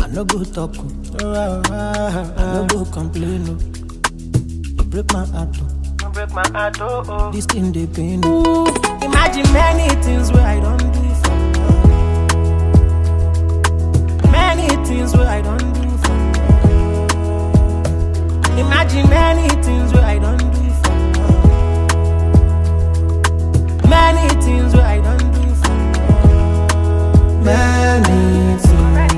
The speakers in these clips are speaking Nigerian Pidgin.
no go talk, I no go complain. You break my heart, this thing they pain. Imagine many things where I don't do for love. Many things where I don't do for love. Imagine many things where I don't do for love. Many things where I don't do for love. Many things.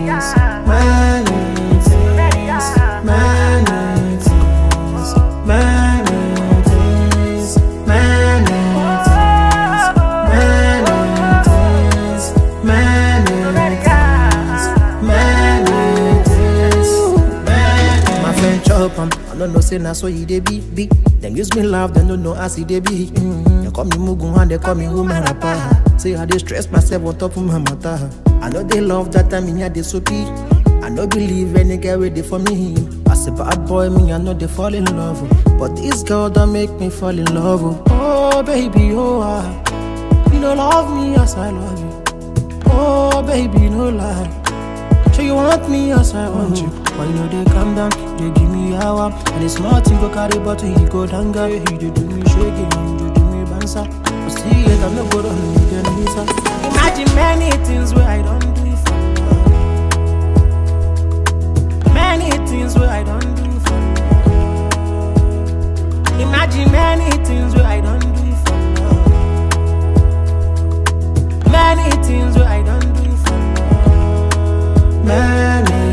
I don't know, say na so you dey be. Them use me laugh, they don't know as it dey be. They call me Mugu and they call me woman rapper. Say I dey stress myself on top of my matter. I know they love that time in here they so deep. I no believe any girl ready for me. As a bad boy, me I know they fall in love. But this girl don't make me fall in love. Oh baby, oh you don't love me as I love you. Oh baby, no lie. So you want me as I want you. But you know they calm down, they give me hour. And it's nothing go carry but he go down guy. He do me shaking and you do me bouncer. But see it, I'm not good on you again, Lisa. Imagine many things where I don't do for love. Many things where I don't do for love. Imagine many things where I don't do for love. Many things where I don't do for love. Many things.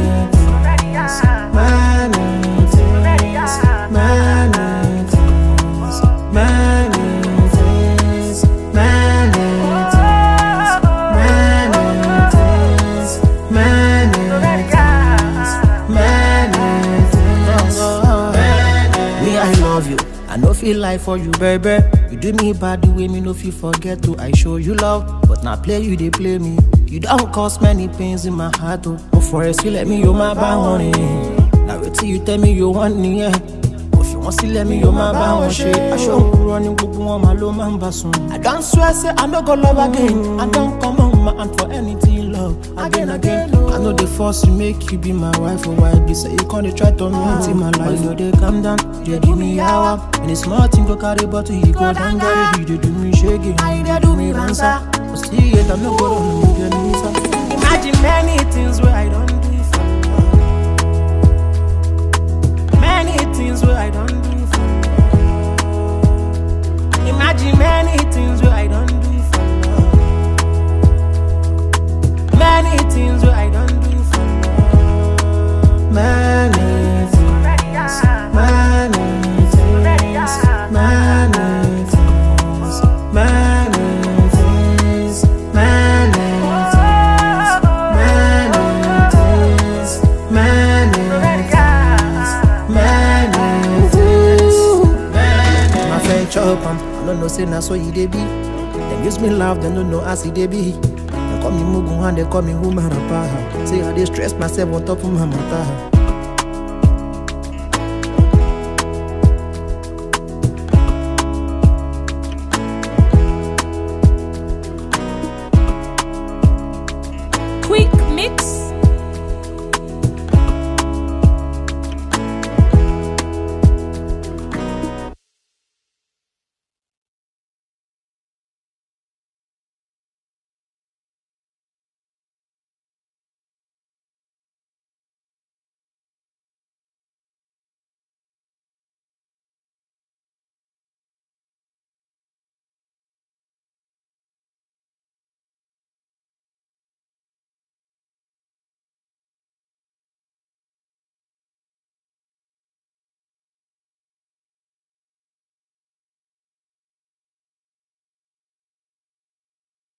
I no feel like for you, baby. You do me bad the way me no feel forget to. I show you love, but now play you, they play me. You don't cause many pains in my heart, oh. But for us, you let me, you my bad honey. Now wait till you tell me you want me, yeah. But if you want to let me, you my bad one shit. I show you running, my low man basun. I don't swear, say I no go love again. I don't come on my hand for anything, love. Again. I know they force to make you be my wife or why be say you can't try to me in my life. But you know they calm down, they give me hour. And it's nothing go carry but he go down girl. He do me shaking, he do me bouncer. But see it, I'm not going to get Lisa. Imagine many things where I don't do for love. Many things where I don't do for love. Imagine many things where I don't do for love. Many things where I don't do for love. Many things. I don't know, say na so you dey be. Them use me laugh, they don't know as it dey be. They call me Mugu and they call me woman rapper. Say I dey stress myself on top of my matter.